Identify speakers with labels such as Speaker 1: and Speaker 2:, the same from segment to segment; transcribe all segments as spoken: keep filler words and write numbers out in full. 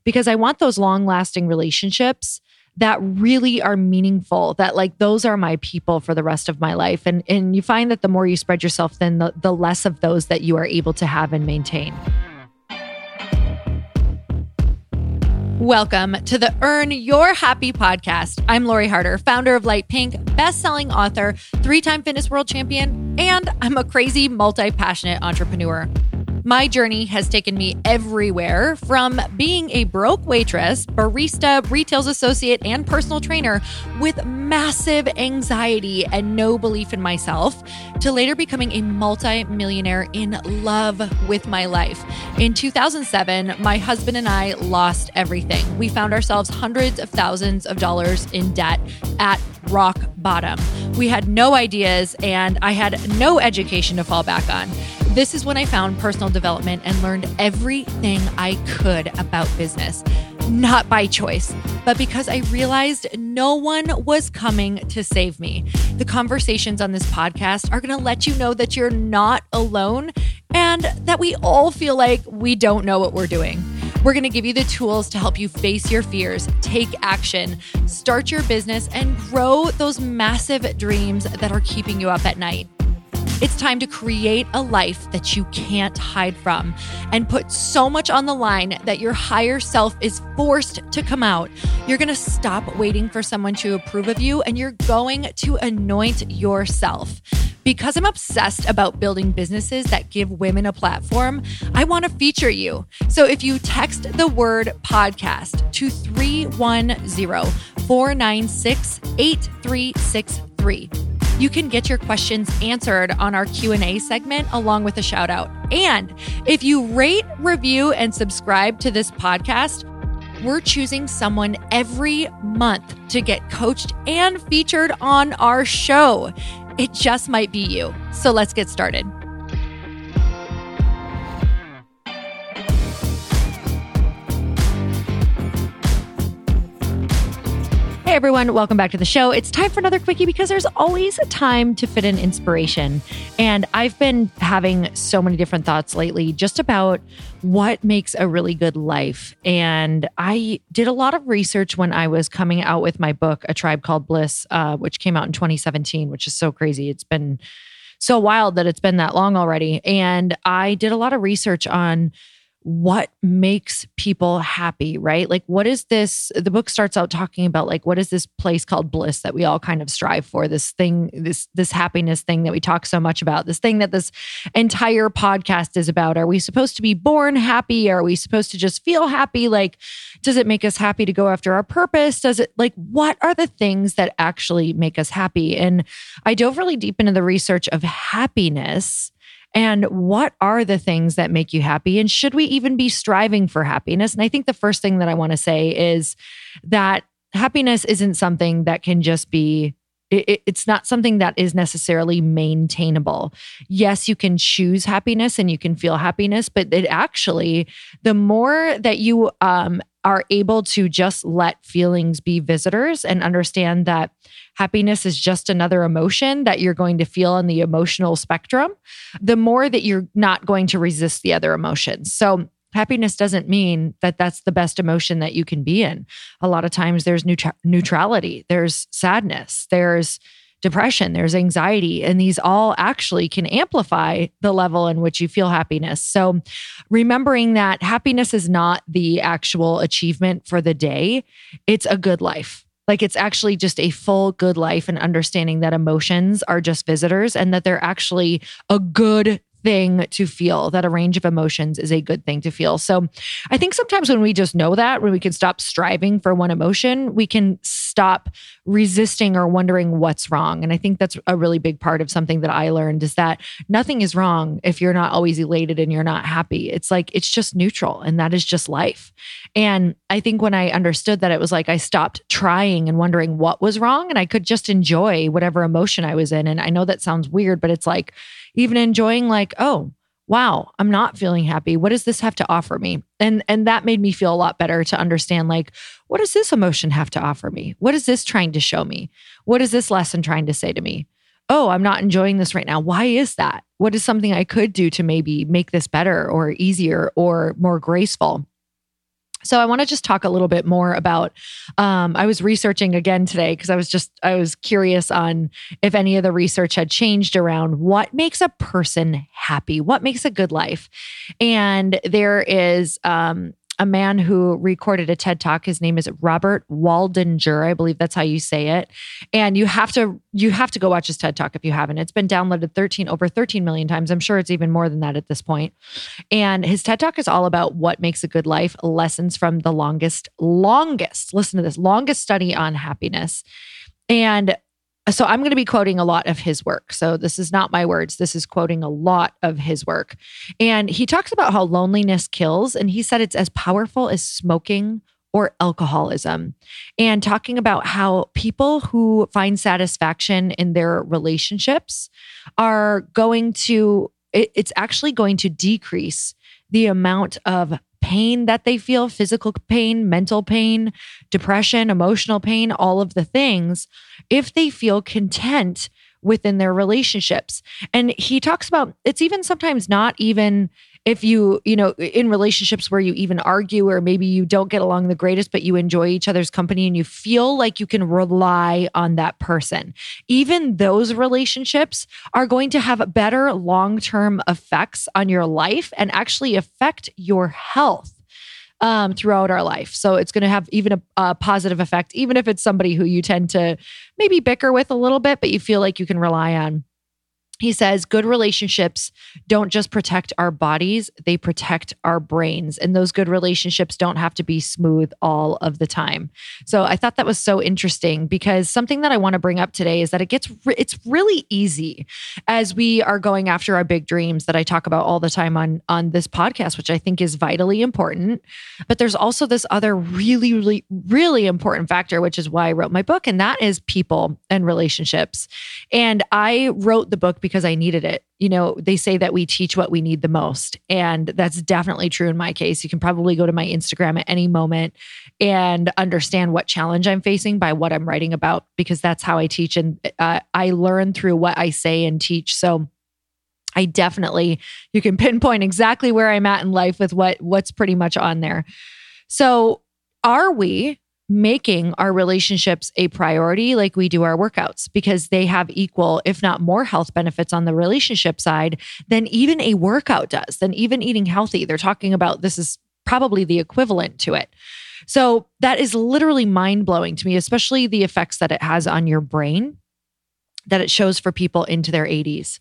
Speaker 1: because I want those long lasting relationships that really are meaningful, that like those are my people for the rest of my life. And, and you find that the more you spread yourself thin, the, the less of those that you are able to have and maintain. Welcome to the Earn Your Happy podcast. I'm Lori Harder, founder of Light Pink, best-selling author, three-time fitness world champion, and I'm a crazy, multi-passionate entrepreneur. My journey has taken me everywhere, from being a broke waitress, barista, retail associate, and personal trainer with massive anxiety and no belief in myself, to later becoming a multi-millionaire in love with my life. In two thousand seven, my husband and I lost everything. We found ourselves hundreds of thousands of dollars in debt at rock bottom. We had no ideas, and I had no education to fall back on. This is when I found personal development and learned everything I could about business, not by choice, but because I realized no one was coming to save me. The conversations on this podcast are going to let you know that you're not alone and that we all feel like we don't know what we're doing. We're going to give you the tools to help you face your fears, take action, start your business, and grow those massive dreams that are keeping you up at night. It's time to create a life that you can't hide from and put so much on the line that your higher self is forced to come out. You're going to stop waiting for someone to approve of you, and you're going to anoint yourself. Because I'm obsessed about building businesses that give women a platform, I want to feature you. So if you text the word podcast to three one zero, four nine six, eight three six three, you can get your questions answered on our Q and A segment along with a shout out. And if you rate, review, and subscribe to this podcast, we're choosing someone every month to get coached and featured on our show. It just might be you. So let's get started. Hey everyone, welcome back to the show. It's time for another quickie because there's always a time to fit in inspiration. And I've been having so many different thoughts lately just about what makes a really good life. And I did a lot of research when I was coming out with my book, A Tribe Called Bliss, uh, which came out in twenty seventeen, which is so crazy. It's been so wild that it's been that long already. And I did a lot of research on what makes people happy, right? Like, what is this? The book starts out talking about like, what is this place called bliss that we all kind of strive for? This thing, this, this happiness thing that we talk so much about, this thing that this entire podcast is about. Are we supposed to be born happy? Are we supposed to just feel happy? Like, does it make us happy to go after our purpose? Does it like, what are the things that actually make us happy? And I dove really deep into the research of happiness. And what are the things that make you happy? And should we even be striving for happiness? And I think the first thing that I want to say is that happiness isn't something that can just be, it, it's not something that is necessarily maintainable. Yes, you can choose happiness and you can feel happiness, but it actually, the more that you um, are able to just let feelings be visitors and understand that happiness is just another emotion that you're going to feel on the emotional spectrum, the more that you're not going to resist the other emotions. So happiness doesn't mean that that's the best emotion that you can be in. A lot of times there's neut- neutrality, there's sadness, there's depression, there's anxiety, and these all actually can amplify the level in which you feel happiness. So remembering that happiness is not the actual achievement for the day, it's a good life. Like, it's actually just a full good life, and understanding that emotions are just visitors and that they're actually a good thing to feel, that a range of emotions is a good thing to feel. So I think sometimes when we just know that, when we can stop striving for one emotion, we can stop resisting or wondering what's wrong. And I think that's a really big part of something that I learned, is that nothing is wrong if you're not always elated and you're not happy. It's like, it's just neutral, and that is just life. And I think when I understood that, it was like I stopped trying and wondering what was wrong, and I could just enjoy whatever emotion I was in. And I know that sounds weird, but it's like even enjoying like, oh, wow, I'm not feeling happy. What does this have to offer me? And and that made me feel a lot better to understand, like, what does this emotion have to offer me? What is this trying to show me? What is this lesson trying to say to me? Oh, I'm not enjoying this right now. Why is that? What is something I could do to maybe make this better or easier or more graceful? So I want to just talk a little bit more about, um, I was researching again today because I was just, I was curious on if any of the research had changed around what makes a person happy, what makes a good life. And there is, um, a man who recorded a TED Talk. His name is Robert Waldinger. I believe that's how you say it. And you have to, you have to go watch his TED Talk if you haven't. It's been downloaded thirteen, over thirteen million times. I'm sure it's even more than that at this point. And his TED Talk is all about what makes a good life, lessons from the longest, longest, listen to this, longest study on happiness. And so I'm going to be quoting a lot of his work. So this is not my words. This is quoting a lot of his work. And he talks about how loneliness kills. And he said it's as powerful as smoking or alcoholism. And talking about how people who find satisfaction in their relationships are going to, it, it's actually going to decrease the amount of pain that they feel, physical pain, mental pain, depression, emotional pain, all of the things, if they feel content within their relationships. And he talks about, it's even sometimes not even if you, you know, in relationships where you even argue or maybe you don't get along the greatest, but you enjoy each other's company and you feel like you can rely on that person. Even those relationships are going to have better long-term effects on your life and actually affect your health um, throughout our life. So it's going to have even a, a positive effect, even if it's somebody who you tend to maybe bicker with a little bit, but you feel like you can rely on. He says, good relationships don't just protect our bodies, they protect our brains. And those good relationships don't have to be smooth all of the time. So I thought that was so interesting because something that I want to bring up today is that it gets, re- it's really easy as we are going after our big dreams that I talk about all the time on, on this podcast, which I think is vitally important. But there's also this other really, really, really important factor, which is why I wrote my book. And that is people and relationships. And I wrote the book because because I needed it. You know, they say that we teach what we need the most. And that's definitely true in my case. You can probably go to my Instagram at any moment and understand what challenge I'm facing by what I'm writing about, because that's how I teach. And uh, I learn through what I say and teach. So I definitely, you can pinpoint exactly where I'm at in life with what what's pretty much on there. So are we making our relationships a priority like we do our workouts, because they have equal, if not more health benefits on the relationship side than even a workout does, than even eating healthy. They're talking about this is probably the equivalent to it. So that is literally mind-blowing to me, especially the effects that it has on your brain, that it shows for people into their eighties.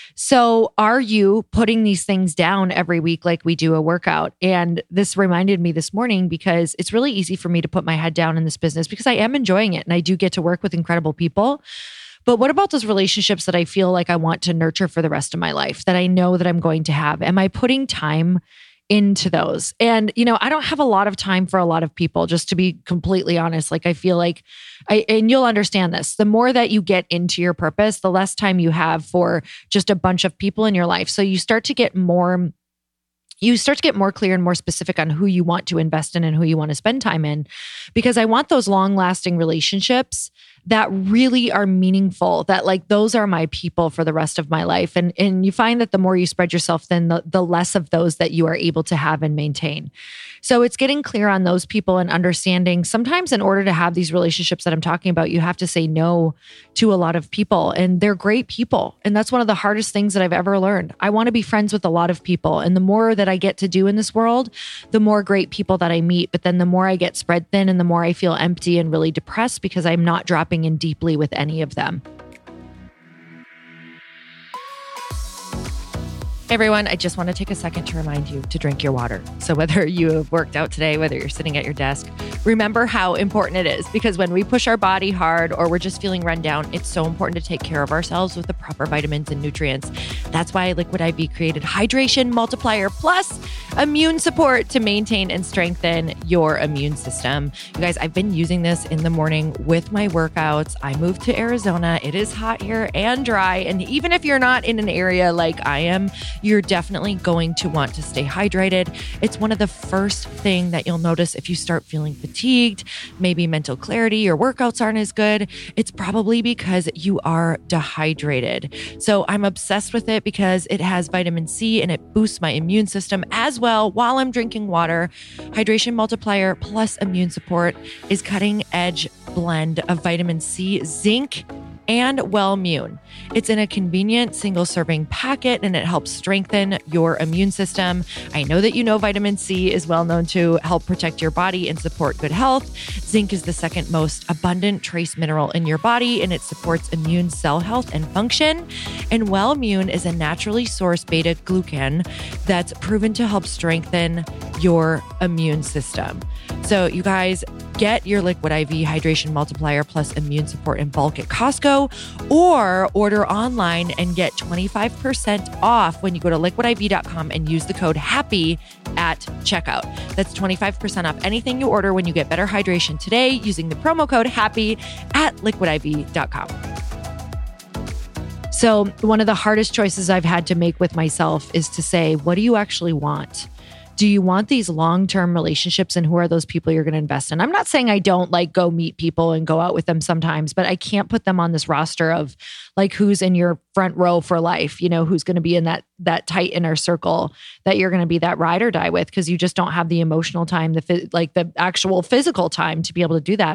Speaker 1: So are you putting these things down every week like we do a workout? And this reminded me this morning because it's really easy for me to put my head down in this business because I am enjoying it and I do get to work with incredible people. But what about those relationships that I feel like I want to nurture for the rest of my life, that I know that I'm going to have? Am I putting time into those? And, you know, I don't have a lot of time for a lot of people, just to be completely honest. Like, I feel like I, and you'll understand this, the more that you get into your purpose, the less time you have for just a bunch of people in your life. So you start to get more, you start to get more clear and more specific on who you want to invest in and who you want to spend time in, because I want those long lasting relationships that really are meaningful, that like, those are my people for the rest of my life. And, and you find that the more you spread yourself thin, the, the less of those that you are able to have and maintain. So it's getting clear on those people and understanding sometimes in order to have these relationships that I'm talking about, you have to say no to a lot of people, and they're great people. And that's one of the hardest things that I've ever learned. I want to be friends with a lot of people. And the more that I get to do in this world, the more great people that I meet. But then the more I get spread thin and the more I feel empty and really depressed because I'm not dropping in deeply with any of them. Hey everyone, I just want to take a second to remind you to drink your water. So whether you have worked out today, whether you're sitting at your desk, remember how important it is, because when we push our body hard or we're just feeling run down, it's so important to take care of ourselves with the proper vitamins and nutrients. That's why Liquid I V created Hydration Multiplier Plus immune support to maintain and strengthen your immune system. You guys, I've been using this in the morning with my workouts. I moved to Arizona. It is hot here and dry. And even if you're not in an area like I am, you're definitely going to want to stay hydrated. It's one of the first thing that you'll notice if you start feeling fatigued, maybe mental clarity, your workouts aren't as good. It's probably because you are dehydrated. So I'm obsessed with it because it has vitamin C and it boosts my immune system, as well while I'm drinking water. Hydration Multiplier Plus Immune Support is cutting edge blend of vitamin C, zinc, and Wellmune. It's in a convenient single serving packet and it helps strengthen your immune system. I know that you know vitamin C is well known to help protect your body and support good health. Zinc is the second most abundant trace mineral in your body and it supports immune cell health and function. And Wellmune is a naturally sourced beta glucan that's proven to help strengthen your immune system. So you guys, get your Liquid I V Hydration Multiplier Plus Immune Support in bulk at Costco or order online and get twenty-five percent off when you go to liquid I V dot com and use the code HAPPY at checkout. That's twenty-five percent off anything you order when you get better hydration today using the promo code HAPPY at liquid I V dot com. So one of the hardest choices I've had to make with myself is to say, what do you actually want? Do you want these long-term relationships and who are those people you're going to invest in? I'm not saying I don't like go meet people and go out with them sometimes, but I can't put them on this roster of like who's in your front row for life, you know, who's going to be in that that tight inner circle that you're going to be that ride or die with because you just don't have the emotional time, the like the actual physical time to be able to do that.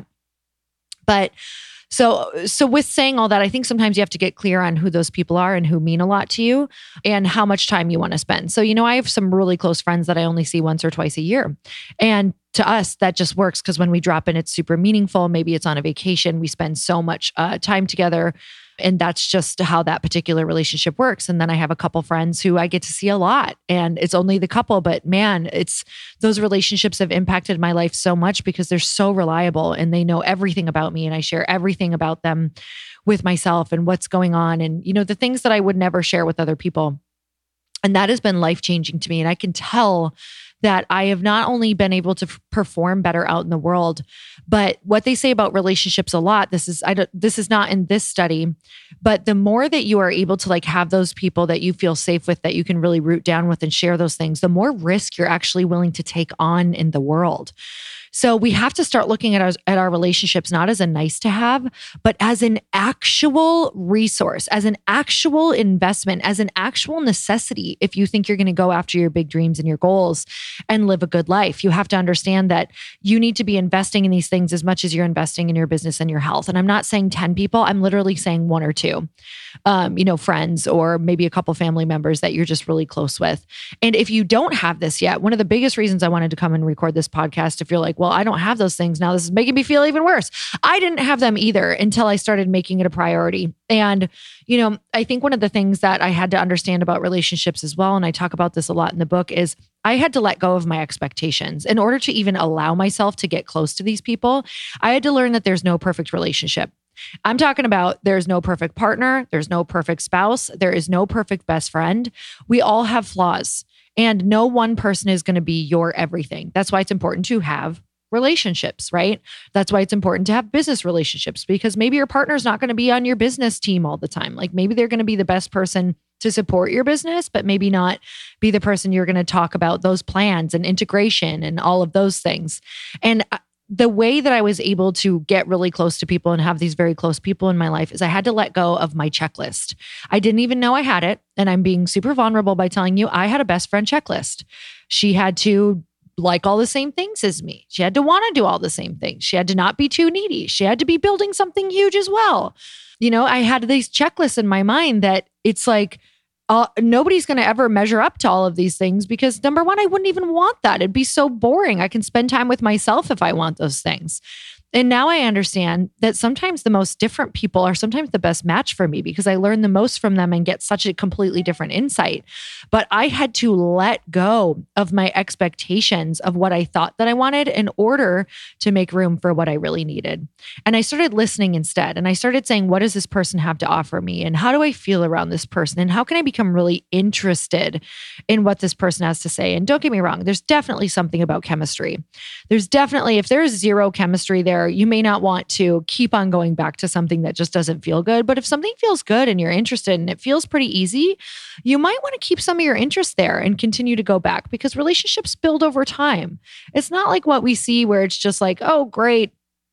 Speaker 1: But So, so with saying all that, I think sometimes you have to get clear on who those people are and who mean a lot to you and how much time you want to spend. So, you know, I have some really close friends that I only see once or twice a year. And to us, that just works because when we drop in, it's super meaningful. Maybe it's on a vacation. We spend so much uh, time together. And that's just how that particular relationship works. And then I have a couple friends who I get to see a lot and it's only the couple, but man, it's those relationships have impacted my life so much because they're so reliable and they know everything about me and I share everything about them with myself and what's going on. And, you know, the things that I would never share with other people. And that has been life-changing to me. And I can tell that I have not only been able to f- perform better out in the world, but what they say about relationships a lot, this is, I don't, this is not in this study, but the more that you are able to like have those people that you feel safe with, that you can really root down with and share those things, the more risk you're actually willing to take on in the world. So we have to start looking at our, at our relationships, not as a nice to have, but as an actual resource, as an actual investment, as an actual necessity. If you think you're going to go after your big dreams and your goals and live a good life, you have to understand that you need to be investing in these things as much as you're investing in your business and your health. And I'm not saying ten people, I'm literally saying one or two, um, you know, friends, or maybe a couple family members that you're just really close with. And if you don't have this yet, one of the biggest reasons I wanted to come and record this podcast, if you're like, well, I don't have those things now, this is making me feel even worse. I didn't have them either until I started making it a priority. And, you know, I think one of the things that I had to understand about relationships as well, and I talk about this a lot in the book, is I had to let go of my expectations. In order to even allow myself to get close to these people, I had to learn that there's no perfect relationship. I'm talking about there's no perfect partner, there's no perfect spouse, there is no perfect best friend. We all have flaws, and no one person is going to be your everything. That's why it's important to have relationships, right? That's why it's important to have business relationships, because maybe your partner's not going to be on your business team all the time. Like maybe they're going to be the best person to support your business, but maybe not be the person you're going to talk about those plans and integration and all of those things. And the way that I was able to get really close to people and have these very close people in my life is I had to let go of my checklist. I didn't even know I had it. And I'm being super vulnerable by telling you I had a best friend checklist. She had to like all the same things as me. She had to want to do all the same things. She had to not be too needy. She had to be building something huge as well. You know, I had these checklists in my mind that it's like, uh, nobody's going to ever measure up to all of these things because number one, I wouldn't even want that. It'd be so boring. I can spend time with myself if I want those things. And now I understand that sometimes the most different people are sometimes the best match for me because I learn the most from them and get such a completely different insight. But I had to let go of my expectations of what I thought that I wanted in order to make room for what I really needed. And I started listening instead. And I started saying, what does this person have to offer me? And how do I feel around this person? And how can I become really interested in what this person has to say? And don't get me wrong, there's definitely something about chemistry. There's definitely, if there's zero chemistry there, you may not want to keep on going back to something that just doesn't feel good. But if something feels good and you're interested and it feels pretty easy, you might want to keep some of your interest there and continue to go back because relationships build over time. It's not like what we see where it's just like, oh, great.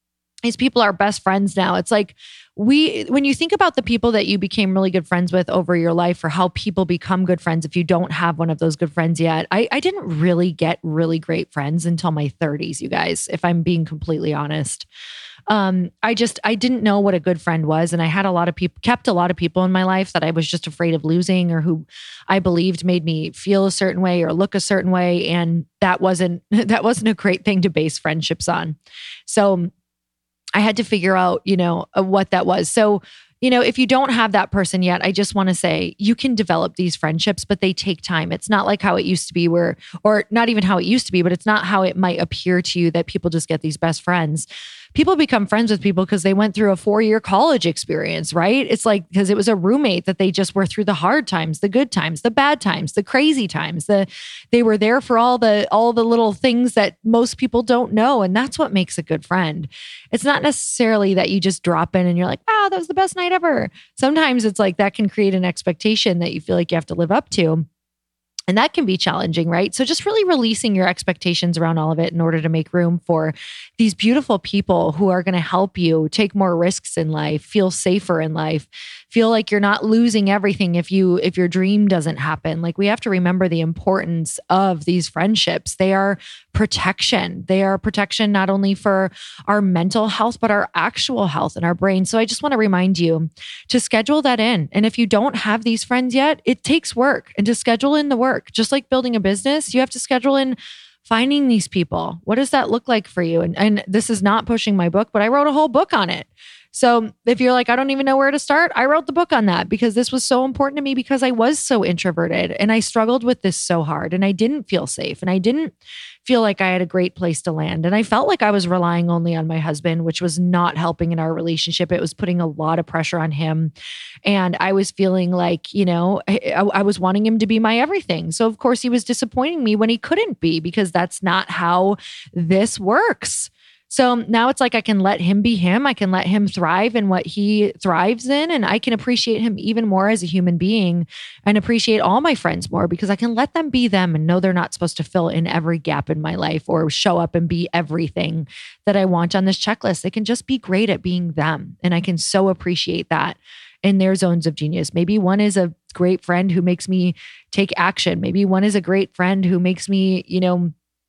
Speaker 1: these people are best friends now. It's like we, when you think about the people that you became really good friends with over your life, or how people become good friends if you don't have one of those good friends yet, I, I didn't really get really great friends until my thirties, you guys, if I'm being completely honest. Um, I just, I didn't know what a good friend was. And I had a lot of people, kept a lot of people in my life that I was just afraid of losing, or who I believed made me feel a certain way or look a certain way. And that wasn't, that wasn't a great thing to base friendships on. So I had to figure out, you know, what that was. So, you know, if you don't have that person yet, I just want to say you can develop these friendships, but they take time. It's not like how it used to be where, or not even how it used to be, but it's not how it might appear to you that people just get these best friends. People become friends with people because they went through a four-year college experience, right? It's like, because it was a roommate that they just were through the hard times, the good times, the bad times, the crazy times. The they were there for all the all the little things that most people don't know, and that's what makes a good friend. It's not necessarily that you just drop in and you're like, "Wow, that was the best night ever." Sometimes it's like that can create an expectation that you feel like you have to live up to. And that can be challenging, right? So just really releasing your expectations around all of it in order to make room for these beautiful people who are going to help you take more risks in life, feel safer in life, feel like you're not losing everything if you if your dream doesn't happen. Like, we have to remember the importance of these friendships. They are protection. They are protection not only for our mental health, but our actual health and our brain. So I just want to remind you to schedule that in. And if you don't have these friends yet, it takes work, and to schedule in the work. Just like building a business, you have to schedule in finding these people. What does that look like for you? And, and this is not pushing my book, but I wrote a whole book on it. So if you're like, I don't even know where to start, I wrote the book on that because this was so important to me, because I was so introverted and I struggled with this so hard, and I didn't feel safe, and I didn't feel like I had a great place to land. And I felt like I was relying only on my husband, which was not helping in our relationship. It was putting a lot of pressure on him. And I was feeling like, you know, I, I was wanting him to be my everything. So of course he was disappointing me when he couldn't be, because that's not how this works. So now it's like I can let him be him. I can let him thrive in what he thrives in. And I can appreciate him even more as a human being, and appreciate all my friends more, because I can let them be them and know they're not supposed to fill in every gap in my life or show up and be everything that I want on this checklist. They can just be great at being them. And I can so appreciate that in their zones of genius. Maybe one is a great friend who makes me take action. Maybe one is a great friend who makes me, you know,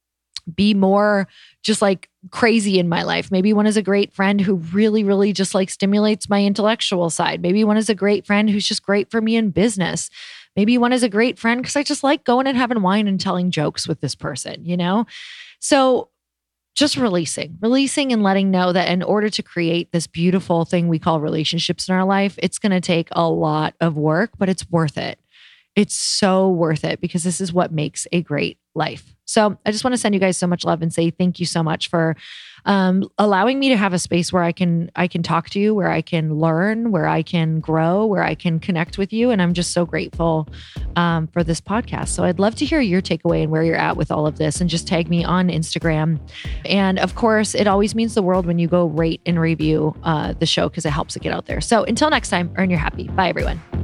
Speaker 1: be more just like crazy in my life. Maybe one is a great friend who really, really just like stimulates my intellectual side. Maybe one is a great friend who's just great for me in business. Maybe one is a great friend because I just like going and having wine and telling jokes with this person, you know? So just releasing, releasing and letting know that in order to create this beautiful thing we call relationships in our life, it's going to take a lot of work, but it's worth it. It's so worth it, because this is what makes a great life. So I just want to send you guys so much love and say thank you so much for um, allowing me to have a space where I can I can talk to you, where I can learn, where I can grow, where I can connect with you. And I'm just so grateful um, for this podcast. So I'd love to hear your takeaway and where you're at with all of this, and just tag me on Instagram. And of course, it always means the world when you go rate and review uh, the show, because it helps it get out there. So until next time, earn your happy. Bye, everyone.